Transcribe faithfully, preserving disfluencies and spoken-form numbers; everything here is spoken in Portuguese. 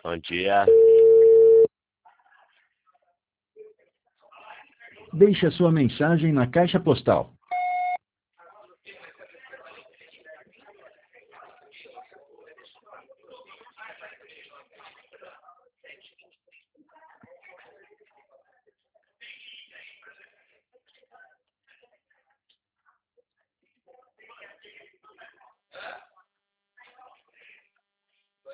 Bom dia. Deixe a sua mensagem na caixa postal